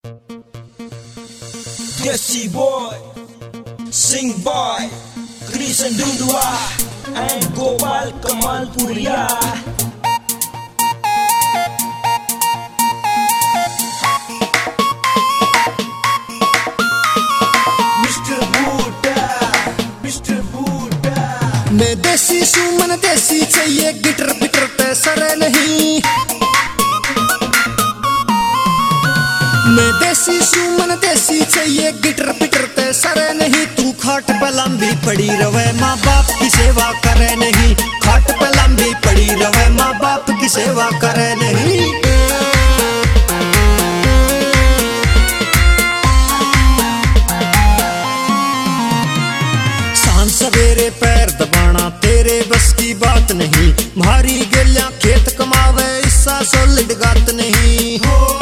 Desi boy, sing by Krishna Dudua and Gopal Kamal Puria. मैं देसी सुमन देसी चाहिए गिटर पिटर पे सरे नहीं। मैं देसी सुमन देसी चाहिए गिटर पिटर पे सरे नहीं। तू खाट पे लंबी पड़ी रवे माँ बाप की सेवा करे नहीं। खाट पे लंबी पड़ी रवे माँ बाप की सेवा करे नहीं। सवेरे पैर दबाना तेरे बस की बात नहीं। भारी गेलियां खेत कमावे इस्सा सोलिड गात नहीं।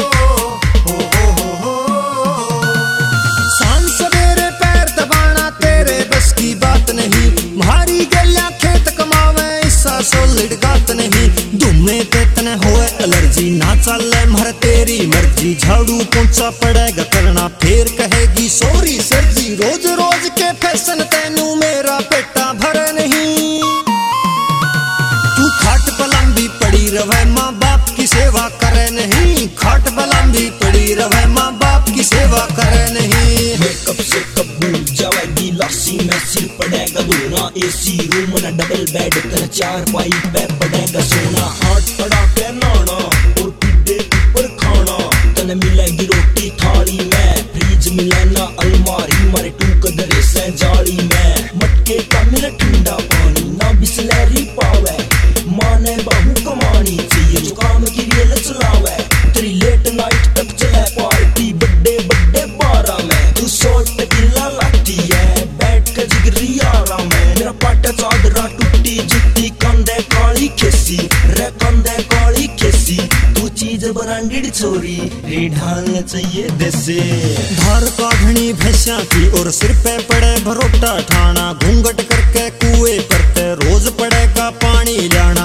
सांझ सवेरे पैर दबाना तेरे बस की बात नहीं। भारी गेलियां खेत कमावे इस्सा सोलिड गात नहीं। धुमे ते तने होए एलर्जी ना चले मर तेरी मर्जी। झाड़ू पोंछा पड़ेगा करना फिर कहेगी सॉरी सर जी। रोज रोज के फैशन तेनू मेरा पेटा भरे नहीं। तू खाट पे लंबी पड़ी रवे माँ बाप की सेवा करे नहीं। खाट पे लंबी पड़ी रवे माँ बाप की सेवा करे नहीं। मेकअप से कब जाएगी लस्सी में सिर पड़ेगा धोना। एसी रूम ना डबल बेड कर चार पाई पे पड़ेगा सोना। हाथ पड़ा के नाना और पीढ़े ऊपर खाना। तने मिलेगी रोटी थाली में फ्रिज मिले ना अलमारी। मारे टू कदरे से जाली में मटके का मिले ठंडा पानी ना बिस्लरी पावे। माने बहु कमानी चाहिए जो काम की रियल चलावे। तेरी लेट नाइट तक चले पार्टी बड्डे बड्डे बारा में। तू शॉर्ट गिल्ला लाती है बैठ कर जिगरी आराम में। मेरा पाटा चादरा टूटी जुत्ती कंधे काली खेसी रे कंधे काली खेसी। तू चीज ब्रांडेड छोरी रे ढालना चाहिए देसी। धार काढ़नी भैंसा की और सिर पे पड़े भरोटा ठाना। घूंघट करके कुएं पर ते रोज पड़ेगा पानी लाना।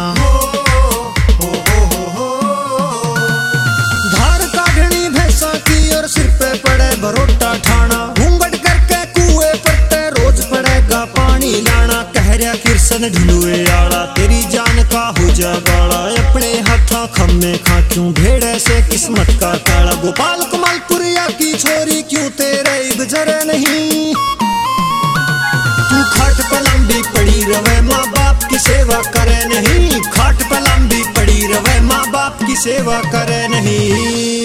धार काढ़नी भैंसा की और सिर पे पड़े भरोटा ठाना। घूंघट करके कुएं पर ते रोज पड़ेगा पानी लाना। कह रहा किरसन ढिलुए आला तेरी जान का हो जा गाला। अपने हाथा खम्मे खा क्यों भेड़े से किस्मत का ताला। गोपाल कमाल पुरिया की छोरी क्यों तेरे गुजरे नहीं। तू खाट पे लंबी पड़ी रवे माँ बाप की सेवा करे नहीं। खाट पे लंबी पड़ी रवे माँ बाप की सेवा करे नहीं।